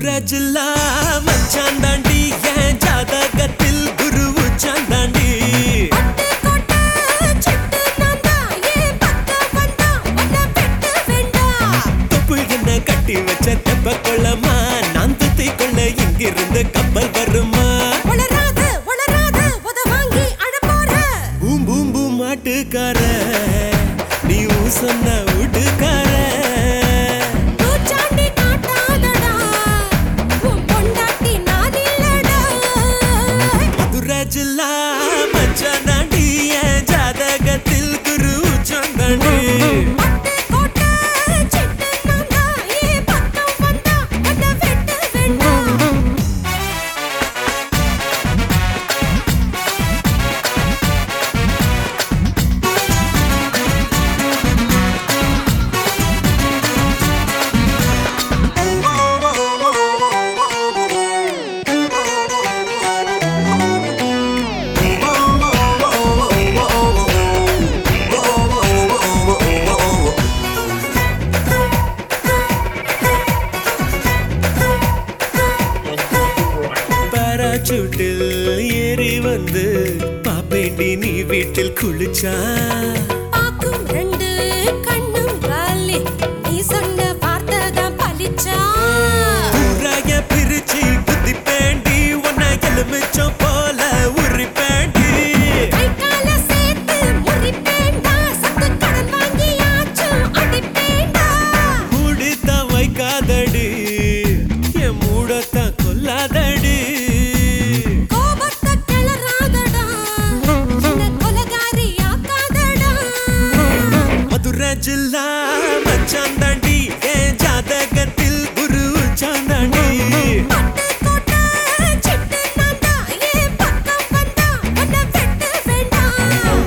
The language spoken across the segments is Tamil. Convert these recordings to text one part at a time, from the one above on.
மதுராஜில்லா மச்சான் தாண்டி என் ஜாதகத்தில் குரு உச்சான் தாண்டி தொப்புள் என்ன கட்டி வச்ச தெப்ப கொள்ளமா நான் துத்தி கொள்ள இங்கிருந்து கப்பல் வருமா பூம் பூம் பூம் மாட்டுக்கார நீ சொன்ன வீட்டுக்கார மதுராஜில்லா மச்சான் தாண்டி என் ஜாதகத்தில் குரு உச்சான் தாண்டி பாராசூட்டில் ஏறி வந்து பாப்பேண்டி நீ வீட்டில் குளிச்சா பாக்கும் ரெண்டு கண்ணும் காலி நீ சொன்ன வார்த்தை தான் பலிச்சா ஊராய பிரிச்சு குத்தி பேண்டி உன்னை எலுமிச்சம் போல உரி பேண்டி கை கால சேர்த்து முறிப்பேண்டா சத்து கடன் வாங்கியாச்சும் அடிப்பேண்டா மூடித்தான் வைக்காதடி என் மூடத்தான் கொல்லாதடி கோபத்தை கிளறாதடா என்ன கொலகாரி ஆக்காதடா மதுராஜில்லா மச்சான் தாண்டி என் ஜாதகத்தில் குரு உச்சான் தாண்டி பட்டுக்கோட்டை சிட்டு நான்தா ஏன் பக்கம் வந்தா உன்னை வெட்ட வேண்டாம்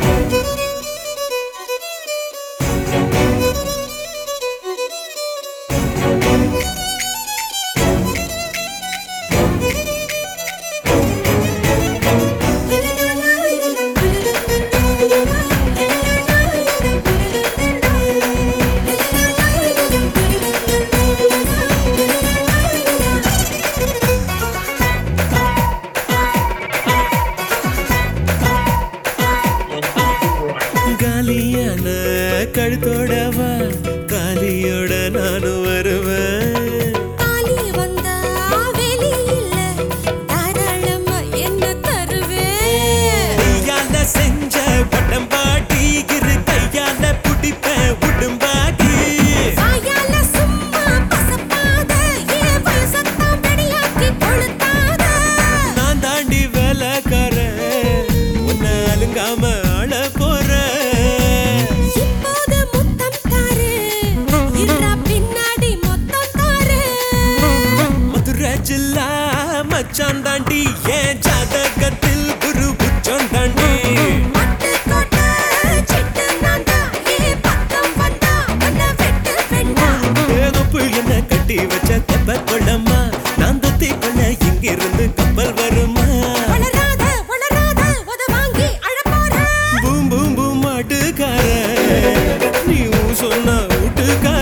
காலியான கழுத்தோடவா காலியோட நானும் வருவேன் காலி வந்தா வெளியில தாராளமா என்ன தருவேன் கையால செஞ்ச பட்டம்பாடி இரு கையால புடிப்பேன் உடும்பாடி வாயால சும்மா பசப்பாத ஏன் வயசத்தான் வெடியாக்கி கொளுத்தாத நான் தாண்டி வேலைக்காரன் உன்னை அலுங்காம ஆள போறேன் இப்போது முத்தம் தாரு இருடா பின்னாடி மொத்தம் தாரு மதுராஜில்லா மச்சான் தாண்டி என் ஜாதகத்தில் குரு உச்சான் தாண்டி பட்டுக்கோட்டை சிட்டு நான்தா ஏன் பக்கம் வந்தா உன்னை வெட்ட வேண்டாம் தொப்புள் என்ன கட்டி வச்ச தெப்ப கொள்ளமா நான் துத்தி கொள்ள இங்கிருந்து கப்பல் வருமா வளராத வளராத உத வாங்கி அழப்போற பூம் பூம் பூம் மாட்டுக்கார நீ சொன்ன வீட்டுக்கார